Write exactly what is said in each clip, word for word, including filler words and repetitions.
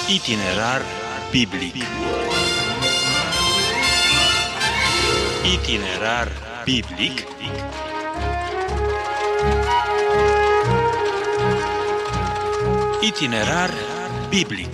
Itinerar biblic. Itinerar biblic. Itinerar biblic.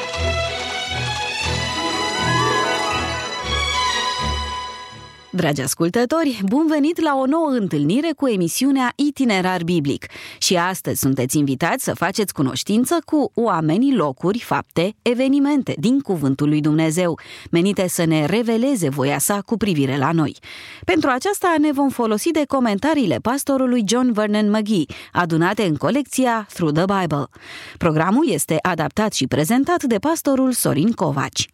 Dragi ascultători, bun venit la o nouă întâlnire cu emisiunea Itinerar Biblic. Și astăzi sunteți invitați să faceți cunoștință cu oamenii, locuri, fapte, evenimente din Cuvântul lui Dumnezeu, menite să ne reveleze voia sa cu privire la noi. Pentru aceasta ne vom folosi de comentariile pastorului John Vernon McGee, adunate în colecția Through the Bible. Programul este adaptat și prezentat de pastorul Sorin Covaci.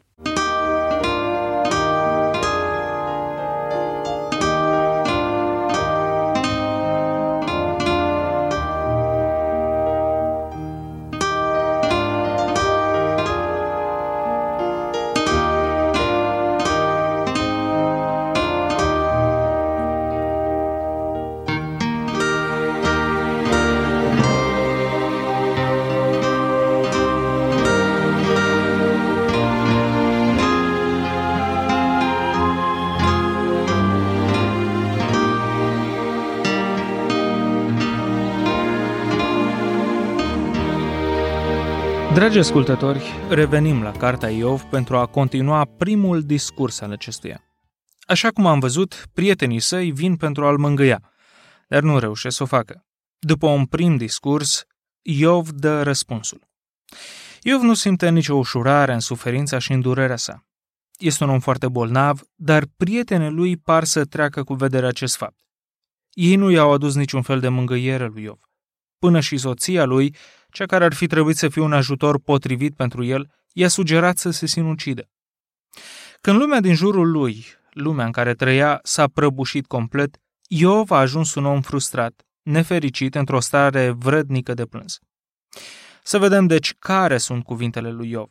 Dragi ascultători, revenim la Cartea Iov pentru a continua primul discurs al acestuia. Așa cum am văzut, prietenii săi vin pentru a-l mângâia, dar nu reușesc să o facă. După un prim discurs, Iov dă răspunsul. Iov nu simte nicio ușurare în suferința și în durerea sa. Este un om foarte bolnav, dar prietenii lui par să treacă cu vedere acest fapt. Ei nu i-au adus niciun fel de mângâiere lui Iov. Până și soția lui, cea care ar fi trebuit să fie un ajutor potrivit pentru el, i-a sugerat să se sinucidă. Când lumea din jurul lui, lumea în care trăia, s-a prăbușit complet, Iov a ajuns un om frustrat, nefericit, într-o stare vrednică de plâns. Să vedem deci care sunt cuvintele lui Iov.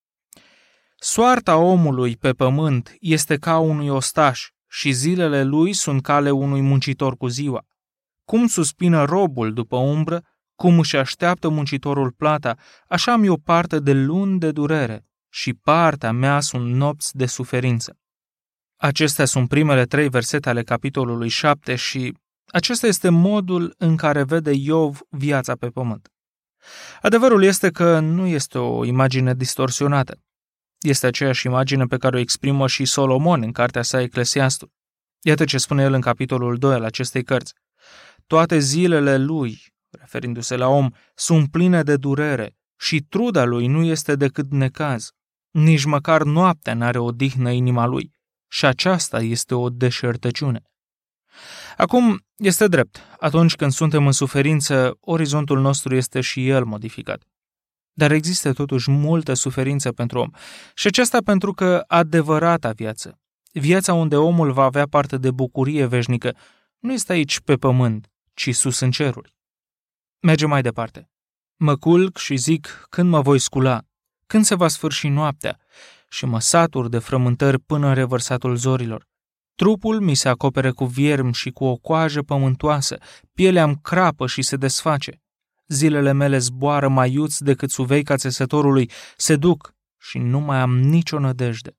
Soarta omului pe pământ este ca unui ostaș și zilele lui sunt ca ale unui muncitor cu ziua. Cum suspină robul după umbră, cum își așteaptă muncitorul plata, așa am eu parte de luni de durere și partea mea sunt nopți de suferință. Acestea sunt primele trei versete ale capitolului șapte și acesta este modul în care vede Iov viața pe pământ. Adevărul este că nu este o imagine distorsionată. Este aceeași imagine pe care o exprimă și Solomon în cartea sa Eclesiastul. Iată ce spune el în capitolul doi al acestei cărți. Toate zilele lui, referindu-se la om, sunt pline de durere și truda lui nu este decât necaz. Nici măcar noaptea n-are odihnă inima lui și aceasta este o deșertăciune. Acum, este drept, atunci când suntem în suferință, orizontul nostru este și el modificat. Dar există totuși multă suferință pentru om și aceasta pentru că adevărata viață, viața unde omul va avea parte de bucurie veșnică, nu este aici pe pământ, ci sus în ceruri. Mergem mai departe. Mă culc și zic când mă voi scula, când se va sfârși noaptea și mă satur de frământări până în revărsatul zorilor. Trupul mi se acopere cu viermi și cu o coajă pământoasă, pielea-mi crapă și se desface. Zilele mele zboară mai iuți decât suveica țesătorului, se duc și nu mai am nicio nădejde.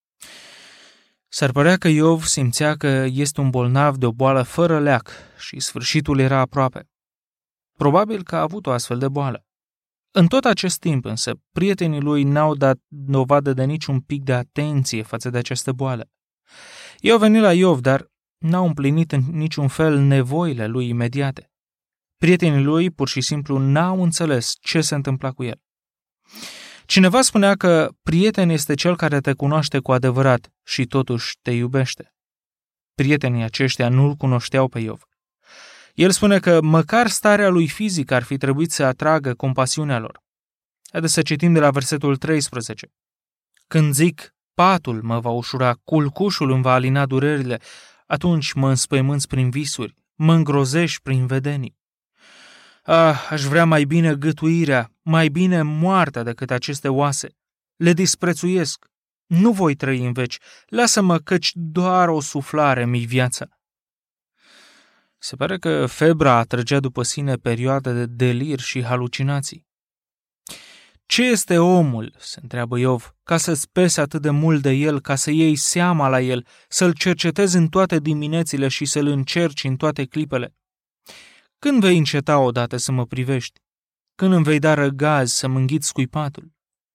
S-ar părea că Iov simțea că este un bolnav de o boală fără leac și sfârșitul era aproape. Probabil că a avut o astfel de boală. În tot acest timp însă, prietenii lui n-au dat dovadă de niciun pic de atenție față de această boală. Ei au venit la Iov, dar n-au împlinit în niciun fel nevoile lui imediate. Prietenii lui pur și simplu n-au înțeles ce se întâmpla cu el. Cineva spunea că prieten este cel care te cunoaște cu adevărat și totuși te iubește. Prietenii aceștia nu-l cunoșteau pe Iov. El spune că măcar starea lui fizică ar fi trebuit să atragă compasiunea lor. Haideți să citim de la versetul treisprezece. Când zic, patul mă va ușura, culcușul îmi va alina durerile, atunci mă înspăimânți prin visuri, mă îngrozești prin vedenii. Ah, aș vrea mai bine gâtuirea, mai bine moartea decât aceste oase. Le disprețuiesc. Nu voi trăi în veci. Lasă-mă căci doar o suflare mi-i viața. Se pare că febra atrăgea după sine perioade de delir și halucinații. Ce este omul, se întreabă Iov, ca să-ți pese atât de mult de el, ca să iei seama la el, să-l cercetezi în toate diminețile și să-l încerci în toate clipele? Când vei înceta odată să mă privești? Când îmi vei da răgaz să-mi înghiți scuipatul?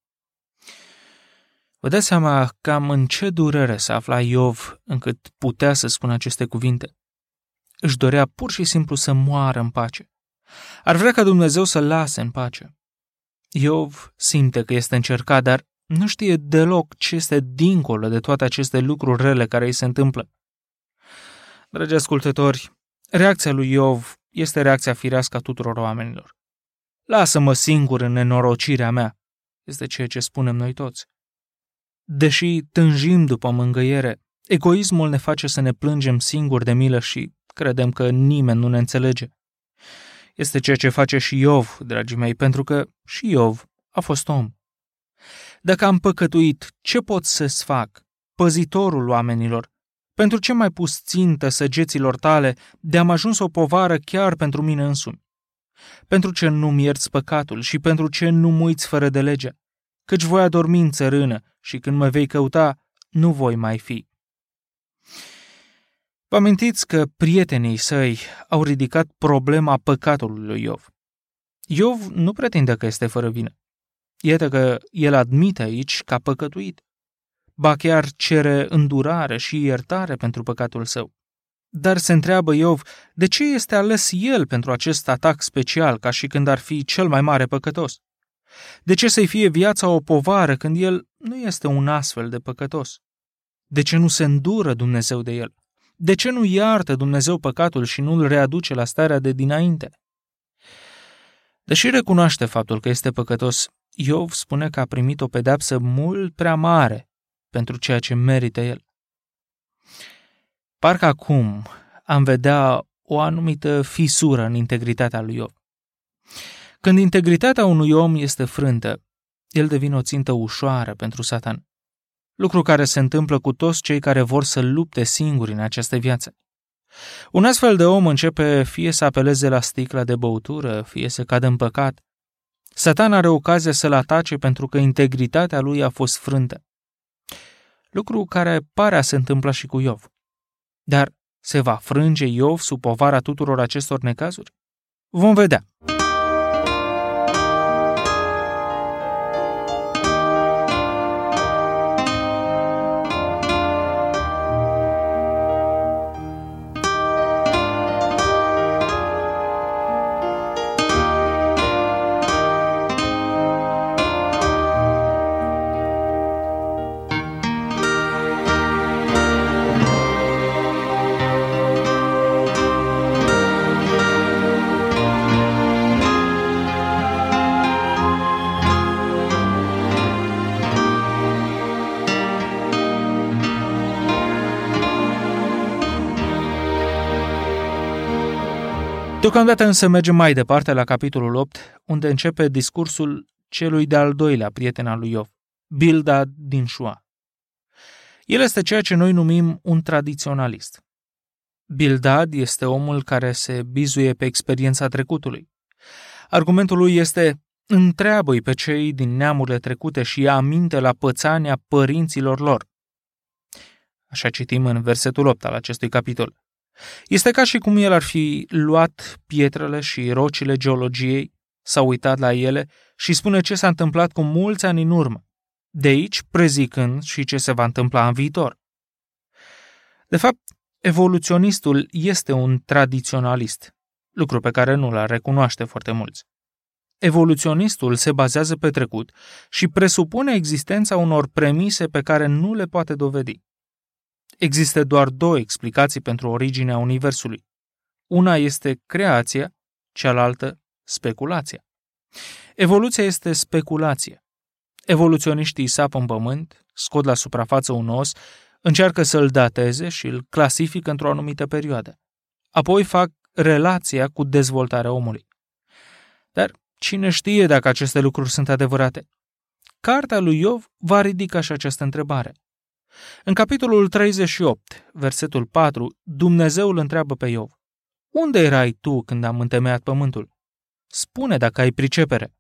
Vă dați seama cam în ce durere se afla Iov încât putea să spună aceste cuvinte? Își dorea pur și simplu să moară în pace. Ar vrea ca Dumnezeu să-l lase în pace. Iov simte că este încercat, dar nu știe deloc ce este dincolo de toate aceste lucruri rele care îi se întâmplă. Dragi ascultători, reacția lui Iov este reacția firească a tuturor oamenilor. Lasă-mă singur în nenorocirea mea, este ceea ce spunem noi toți. Deși tânjim după mângâiere, egoismul ne face să ne plângem singuri de milă și credem că nimeni nu ne înțelege. Este ceea ce face și Iov, dragii mei, pentru că și Iov a fost om. Dacă am păcătuit, ce pot să-ți fac, păzitorul oamenilor? Pentru ce m-ai pus țintă săgeților tale de am ajuns o povară chiar pentru mine însumi? Pentru ce nu-mi ierți păcatul și pentru ce nu mă uiți fără de legea? Căci voi adormi în țărână și când mă vei căuta, nu voi mai fi. Vă amintiți că prietenii săi au ridicat problema păcatului lui Iov. Iov nu pretinde că este fără vină. Iată că el admite aici că a păcătuit. Ba chiar cere îndurare și iertare pentru păcatul său. Dar se întreabă Iov de ce este ales el pentru acest atac special, ca și când ar fi cel mai mare păcătos. De ce să-i fie viața o povară când el nu este un astfel de păcătos? De ce nu se îndură Dumnezeu de el? De ce nu iartă Dumnezeu păcatul și nu îl readuce la starea de dinainte? Deși recunoaște faptul că este păcătos, Iov spune că a primit o pedeapsă mult prea mare pentru ceea ce merită el. Parcă acum am vedea o anumită fisură în integritatea lui Iov. Când integritatea unui om este frântă, el devine o țintă ușoară pentru Satan. Lucru care se întâmplă cu toți cei care vor să lupte singuri în această viață. Un astfel de om începe fie să apeleze la sticla de băutură, fie să cadă în păcat. Satan are ocazia să-l atace pentru că integritatea lui a fost frântă. Lucru care pare a se întâmpla și cu Iov. Dar se va frânge Iov sub povara tuturor acestor necazuri? Vom vedea. Deocamdată însă mergem mai departe la capitolul opt, unde începe discursul celui de-al doilea prieten al lui Iov, Bildad din Șua. El este ceea ce noi numim un tradiționalist. Bildad este omul care se bizuie pe experiența trecutului. Argumentul lui este: întreabă-i pe cei din neamurile trecute și ia aminte la pățania părinților lor. Așa citim în versetul opt al acestui capitol. Este ca și cum el ar fi luat pietrele și rocile geologiei, s-a uitat la ele și spune ce s-a întâmplat cu mulți ani în urmă, de aici prezicând și ce se va întâmpla în viitor. De fapt, evoluționistul este un tradiționalist, lucru pe care nu l-ar recunoaște foarte mulți. Evoluționistul se bazează pe trecut și presupune existența unor premise pe care nu le poate dovedi. Există doar două explicații pentru originea Universului. Una este creația, cealaltă speculația. Evoluția este speculație. Evoluționiștii sapă în pământ, scot la suprafață un os, încearcă să-l dateze și îl clasifică într-o anumită perioadă. Apoi fac relația cu dezvoltarea omului. Dar cine știe dacă aceste lucruri sunt adevărate? Cartea lui Iov va ridica și această întrebare. În capitolul treizeci și opt, versetul patru, Dumnezeu îl întreabă pe Iov: unde erai tu când am întemeiat pământul? Spune dacă ai pricepere.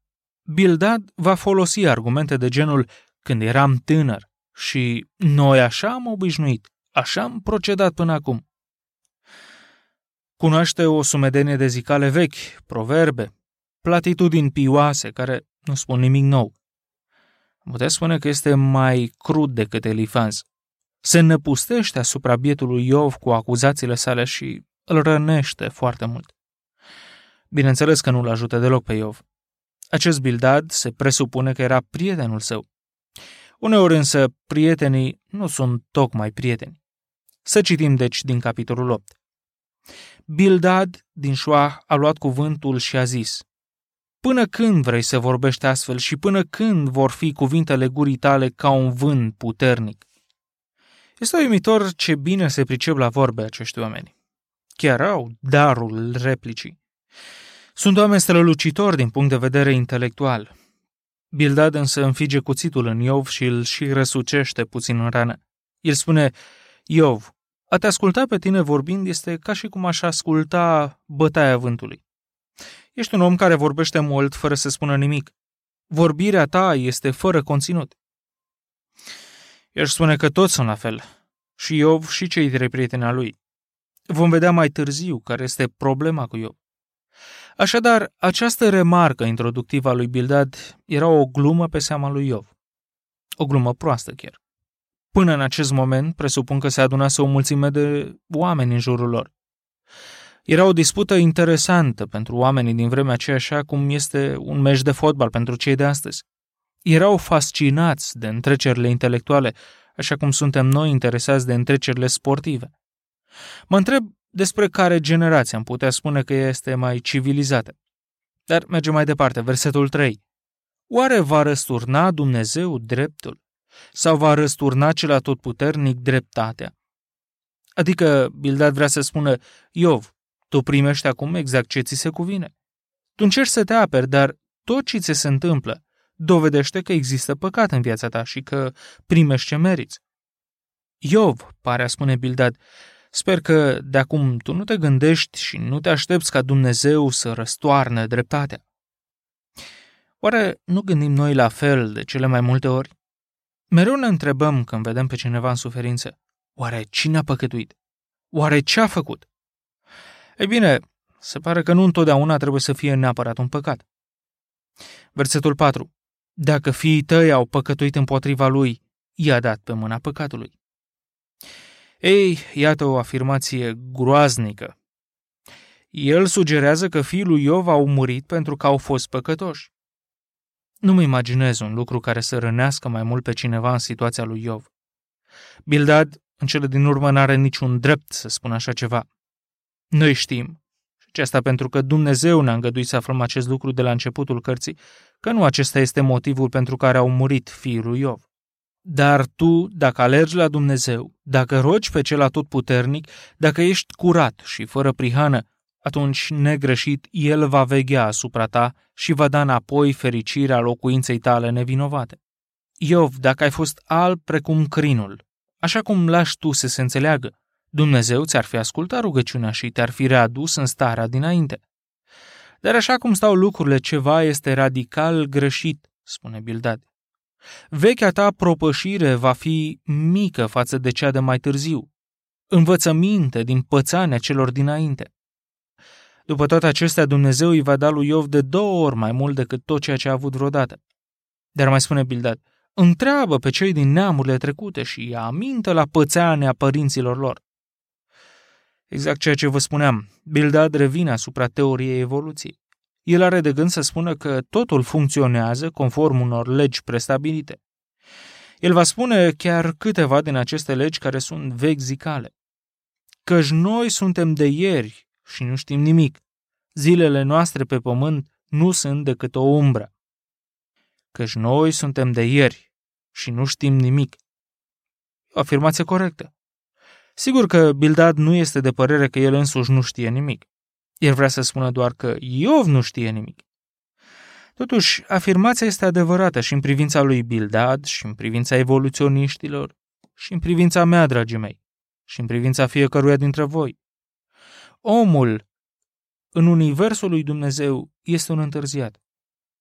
Bildad va folosi argumente de genul când eram tânăr și noi așa am obișnuit, așa am procedat până acum. Cunoaște o sumedenie de zicale vechi, proverbe, platitudini pioase care nu spun nimic nou. Putea spune că este mai crud decât Elifaz. Se năpustește asupra bietului Iov cu acuzațiile sale și îl rănește foarte mult. Bineînțeles că nu-l ajută deloc pe Iov. Acest Bildad se presupune că era prietenul său. Uneori însă prietenii nu sunt tocmai prieteni. Să citim deci din capitolul opt. Bildad din Șuah a luat cuvântul și a zis: Până când vrei să vorbești astfel și până când vor fi cuvintele gurii tale ca un vânt puternic? Este uimitor ce bine se pricep la vorbe acești oameni. Chiar au darul replicii. Sunt oameni strălucitori din punct de vedere intelectual. Bildad însă înfige cuțitul în Iov și îl și răsucește puțin în rană. El spune: Iov, a te asculta pe tine vorbind este ca și cum aș asculta bătaia vântului. Ești un om care vorbește mult fără să spună nimic. Vorbirea ta este fără conținut. El spune că toți sunt la fel, și Iov și cei trei prieteni al lui. Vom vedea mai târziu care este problema cu Iov. Așadar, această remarcă introductivă a lui Bildad era o glumă pe seama lui Iov. O glumă proastă chiar. Până în acest moment, presupun că se adunase o mulțime de oameni în jurul lor. Era o dispută interesantă pentru oamenii din vremea aceea, așa cum este un meci de fotbal pentru cei de astăzi. Erau fascinați de întrecerile intelectuale, așa cum suntem noi interesați de întrecerile sportive. Mă întreb despre care generație am putea spune că este mai civilizată. Dar mergem mai departe, versetul trei. Oare va răsturna Dumnezeu dreptul? Sau va răsturna cel atotputernic dreptatea? Adică Bildad vrea să spună: Iov, tu primești acum exact ce ți se cuvine. Tu încerci să te aperi, dar tot ce ți se întâmplă dovedește că există păcat în viața ta și că primești ce meriți. Iov, pare a spune Bildad, sper că de acum tu nu te gândești și nu te aștepți ca Dumnezeu să răstoarne dreptatea. Oare nu gândim noi la fel de cele mai multe ori? Mereu ne întrebăm când vedem pe cineva în suferință: oare cine a păcătuit? Oare ce a făcut? Ei bine, se pare că nu întotdeauna trebuie să fie neapărat un păcat. Versetul patru. Dacă fiii tăi au păcătuit împotriva lui, i-a dat pe mâna păcatului. Ei, iată o afirmație groaznică. El sugerează că fiii lui Iov au murit pentru că au fost păcătoși. Nu-mi imaginez un lucru care să rănească mai mult pe cineva în situația lui Iov. Bildad, în cele din urmă, n-are niciun drept să spună așa ceva. Noi știm, și asta pentru că Dumnezeu ne-a îngăduit să aflăm acest lucru de la începutul cărții, că nu acesta este motivul pentru care au murit fiii lui Iov. Dar tu, dacă alergi la Dumnezeu, dacă rogi pe cel atotputernic, dacă ești curat și fără prihană, atunci, negreșit, El va veghea asupra ta și va da înapoi fericirea locuinței tale nevinovate. Iov, dacă ai fost alb precum crinul, așa cum lași tu să se înțeleagă, Dumnezeu ți-ar fi ascultat rugăciunea și te-ar fi readus în starea dinainte. Dar așa cum stau lucrurile, ceva este radical greșit, spune Bildad. Vechea ta propășire va fi mică față de cea de mai târziu, învățăminte din pățania celor dinainte. După toate acestea, Dumnezeu îi va da lui Iov de două ori mai mult decât tot ceea ce a avut vreodată. Dar mai spune Bildad, întreabă pe cei din neamurile trecute și ia aminte la pățania părinților lor. Exact ceea ce vă spuneam, Bildad revine asupra teoriei evoluției. El are de gând să spună că totul funcționează conform unor legi prestabilite. El va spune chiar câteva din aceste legi care sunt vechi zicale. Căci noi suntem de ieri și nu știm nimic. Zilele noastre pe pământ nu sunt decât o umbră. Căci noi suntem de ieri și nu știm nimic. O afirmație corectă. Sigur că Bildad nu este de părere că el însuși nu știe nimic. El vrea să spună doar că Iov nu știe nimic. Totuși, afirmația este adevărată și în privința lui Bildad, și în privința evoluționiștilor, și în privința mea, dragii mei, și în privința fiecăruia dintre voi. Omul, în universul lui Dumnezeu, este un întârziat.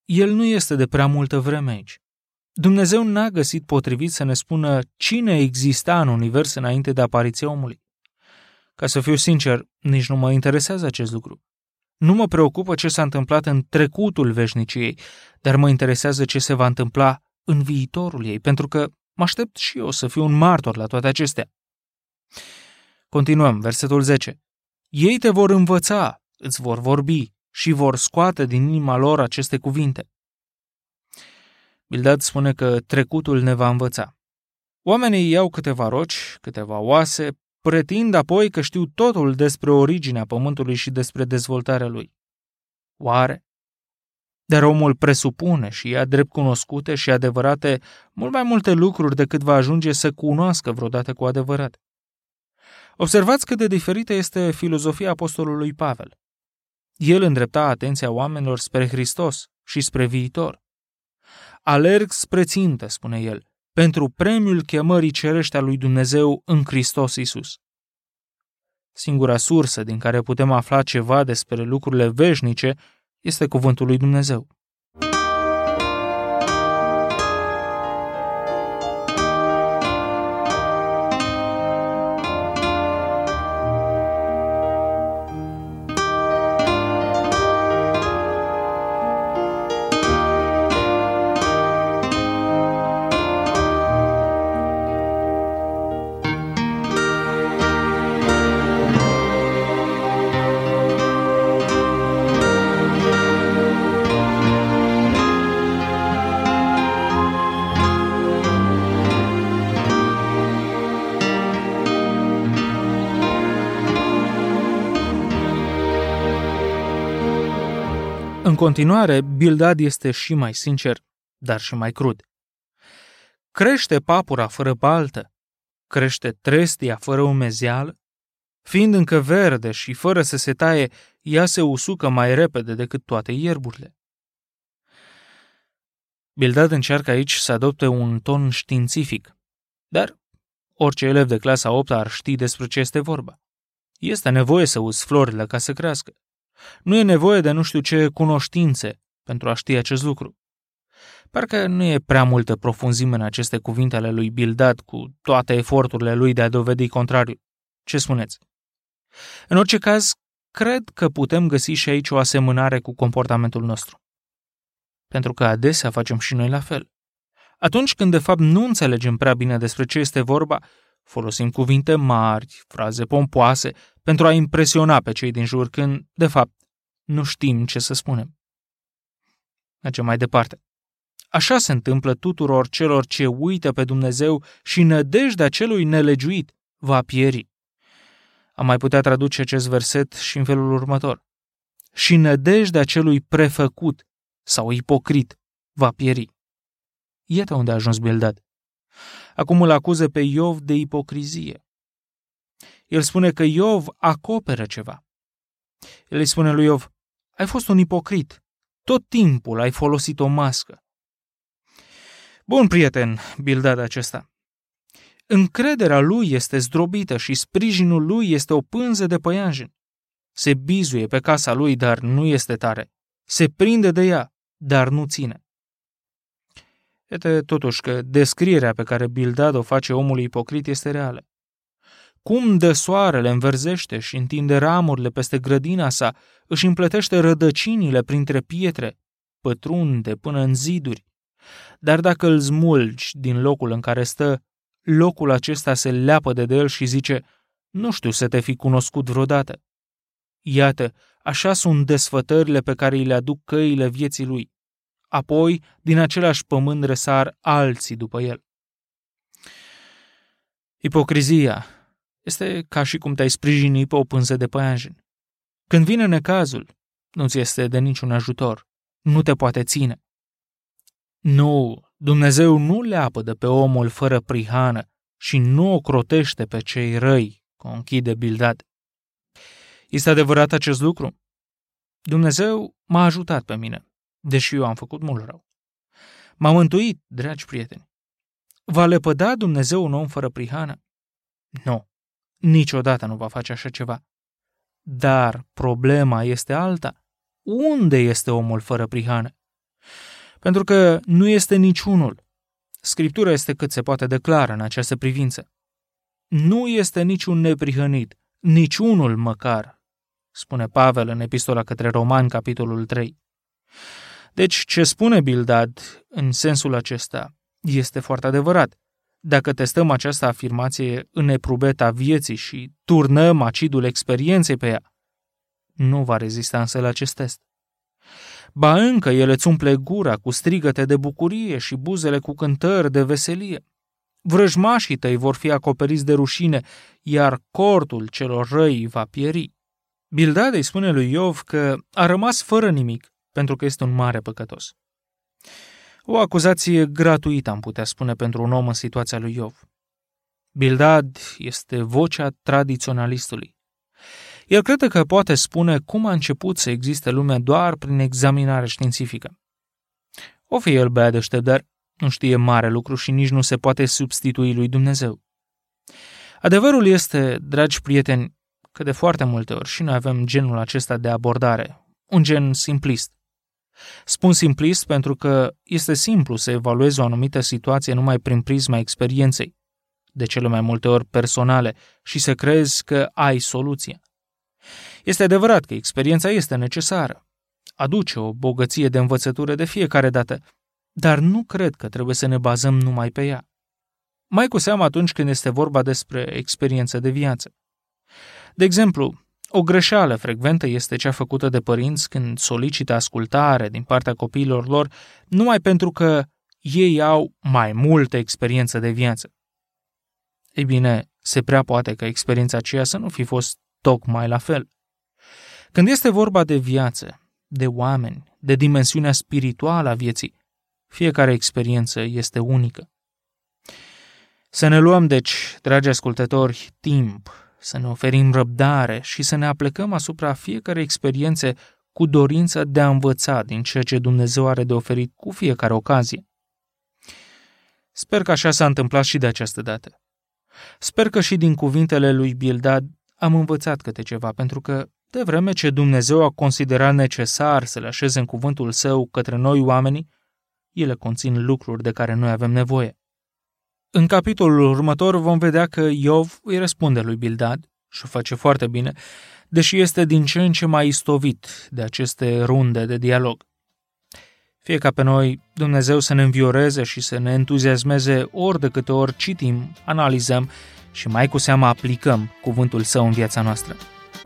el nu este de prea multă vreme aici. Dumnezeu n-a găsit potrivit să ne spună cine exista în univers înainte de apariția omului. Ca să fiu sincer, nici nu mă interesează acest lucru. Nu mă preocupă ce s-a întâmplat în trecutul veșniciei, dar mă interesează ce se va întâmpla în viitorul ei, pentru că mă aștept și eu să fiu un martor la toate acestea. Continuăm, versetul zece. Ei te vor învăța, îți vor vorbi și vor scoate din inima lor aceste cuvinte. Bildad spune că trecutul ne va învăța. Oamenii iau câteva roci, câteva oase, pretind apoi că știu totul despre originea pământului și despre dezvoltarea lui. Oare? Dar omul presupune și ia drept cunoscute și adevărate mult mai multe lucruri decât va ajunge să cunoască vreodată cu adevărat. Observați cât de diferită este filozofia apostolului Pavel. El îndrepta atenția oamenilor spre Hristos și spre viitor. Alerg spre țintă, spune el, pentru premiul chemării cerești a lui Dumnezeu în Hristos Iisus. Singura sursă din care putem afla ceva despre lucrurile veșnice este cuvântul lui Dumnezeu. În continuare, Bildad este și mai sincer, dar și mai crud. Crește papura fără baltă, crește trestia fără umezeală, fiind încă verde și fără să se taie, ea se usucă mai repede decât toate ierburile. Bildad încearcă aici să adopte un ton științific, dar orice elev de clasa a opta ar ști despre ce este vorba. Este nevoie să uzi florile ca să crească. Nu e nevoie de nu știu ce cunoștințe pentru a ști acest lucru. Parcă nu e prea multă profunzime în aceste cuvinte ale lui Bildad cu toate eforturile lui de a dovedi contrariul. Ce spuneți? În orice caz, cred că putem găsi și aici o asemănare cu comportamentul nostru. Pentru că adesea facem și noi la fel. Atunci când de fapt nu înțelegem prea bine despre ce este vorba, folosim cuvinte mari, fraze pompoase, pentru a impresiona pe cei din jur, când, de fapt, nu știm ce să spunem. Mergem mai departe. Așa se întâmplă tuturor celor ce uită pe Dumnezeu și nădejdea celui nelegiuit va pieri. Am mai putea traduce acest verset și în felul următor. Și nădejdea celui prefăcut sau ipocrit va pieri. Iată unde a ajuns Bildad. Acum îl acuză pe Iov de ipocrizie. El spune că Iov acoperă ceva. El îi spune lui Iov, ai fost un ipocrit, tot timpul ai folosit o mască. Bun prieten, Bildad acesta. Încrederea lui este zdrobită și sprijinul lui este o pânză de păianjen. Se bizuie pe casa lui, dar nu este tare. Se prinde de ea, dar nu ține. Iată totuși că descrierea pe care Bildad o face omului ipocrit este reală. Cum dă soarele, înverzește și întinde ramurile peste grădina sa, își împletește rădăcinile printre pietre, pătrunde până în ziduri. Dar dacă îl smulgi din locul în care stă, locul acesta se leapădă de el și zice, nu știu să te fi cunoscut vreodată. Iată, așa sunt desfătările pe care îi le aduc căile vieții lui. Apoi, din același pământ răsar alții după el. Ipocrizia este ca și cum te-ai sprijini pe o pânză de păianjen. Când vine necazul, nu ți este de niciun ajutor, nu te poate ține. Nu, Dumnezeu nu le apădă pe omul fără prihană și nu o crotește pe cei răi, conchide Bildad. Este adevărat acest lucru? Dumnezeu m-a ajutat pe mine, deși eu am făcut mult rău. M-a mântuit, dragi prieteni. Va lepăda Dumnezeu un om fără prihană? Nu, niciodată nu va face așa ceva. Dar problema este alta. Unde este omul fără prihană? Pentru că nu este niciunul. Scriptura este cât se poate de clară în această privință. Nu este niciun neprihănit, niciunul măcar, spune Pavel în epistola către Romani, capitolul trei. Deci, ce spune Bildad în sensul acesta este foarte adevărat. Dacă testăm această afirmație în eprubeta vieții și turnăm acidul experienței pe ea, nu va rezista însă la acest test. Ba încă el îți umple gura cu strigăte de bucurie și buzele cu cântări de veselie. Vrăjmașii tăi vor fi acoperiți de rușine, iar cortul celor răi va pieri. Bildad îi spune lui Iov că a rămas fără nimic pentru că este un mare păcătos. O acuzație gratuită, am putea spune, pentru un om în situația lui Iov. Bildad este vocea tradiționalistului. El crede că poate spune cum a început să existe lumea doar prin examinare științifică. O fi el băiat deștept, dar nu știe mare lucru și nici nu se poate substitui lui Dumnezeu. Adevărul este, dragi prieteni, că de foarte multe ori și noi avem genul acesta de abordare, un gen simplist. Spun simplist pentru că este simplu să evaluezi o anumită situație numai prin prisma experienței, de cele mai multe ori personale, și să crezi că ai soluția. Este adevărat că experiența este necesară, aduce o bogăție de învățătură de fiecare dată, dar nu cred că trebuie să ne bazăm numai pe ea. Mai cu seamă atunci când este vorba despre experiență de viață. De exemplu, o greșeală frecventă este cea făcută de părinți când solicită ascultare din partea copiilor lor numai pentru că ei au mai multă experiență de viață. Ei bine, se prea poate ca experiența aceea să nu fi fost tocmai la fel. Când este vorba de viață, de oameni, de dimensiunea spirituală a vieții, fiecare experiență este unică. Să ne luăm, deci, dragi ascultători, timp, să ne oferim răbdare și să ne aplecăm asupra fiecare experiențe cu dorința de a învăța din ceea ce Dumnezeu are de oferit cu fiecare ocazie. Sper că așa s-a întâmplat și de această dată. Sper că și din cuvintele lui Bildad am învățat câte ceva, pentru că, de vreme ce Dumnezeu a considerat necesar să le așeze în cuvântul său către noi oamenii, ele conțin lucruri de care noi avem nevoie. În capitolul următor vom vedea că Iov îi răspunde lui Bildad și o face foarte bine, deși este din ce în ce mai istovit de aceste runde de dialog. Fie ca pe noi Dumnezeu să ne învioreze și să ne entuziasmeze ori de câte ori citim, analizăm și mai cu seamă aplicăm cuvântul său în viața noastră.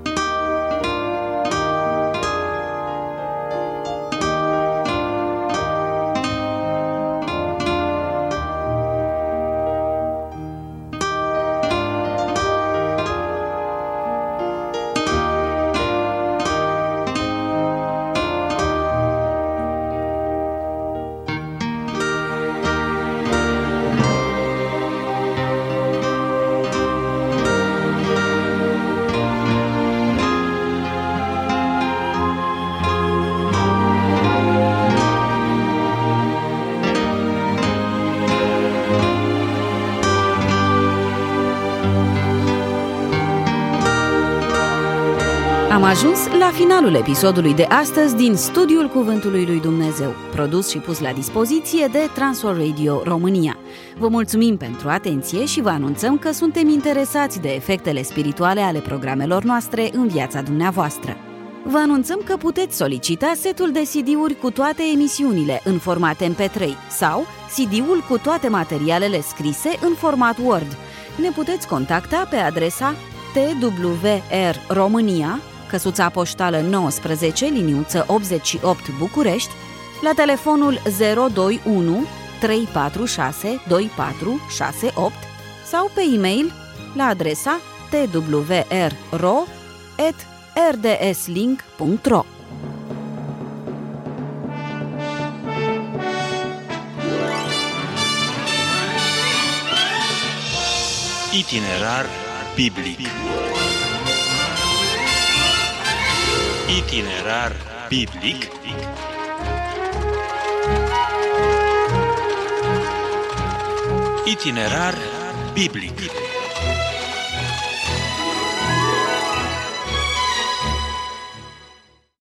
Am ajuns la finalul episodului de astăzi din Studiul Cuvântului lui Dumnezeu, produs și pus la dispoziție de Transworld Radio România. Vă mulțumim pentru atenție și vă anunțăm că suntem interesați de efectele spirituale ale programelor noastre în viața dumneavoastră. Vă anunțăm că puteți solicita setul de C D-uri cu toate emisiunile în format M P trei sau C D-ul cu toate materialele scrise în format Word. Ne puteți contacta pe adresa T W R România, căsuța poștală nouăsprezece, liniuță optzeci și opt București, la telefonul zero doi unu trei patru șase doi patru șase opt sau pe e-mail la adresa t w r ro at r d s link punct r o. Itinerar biblic. Itinerar biblic. Itinerar biblic.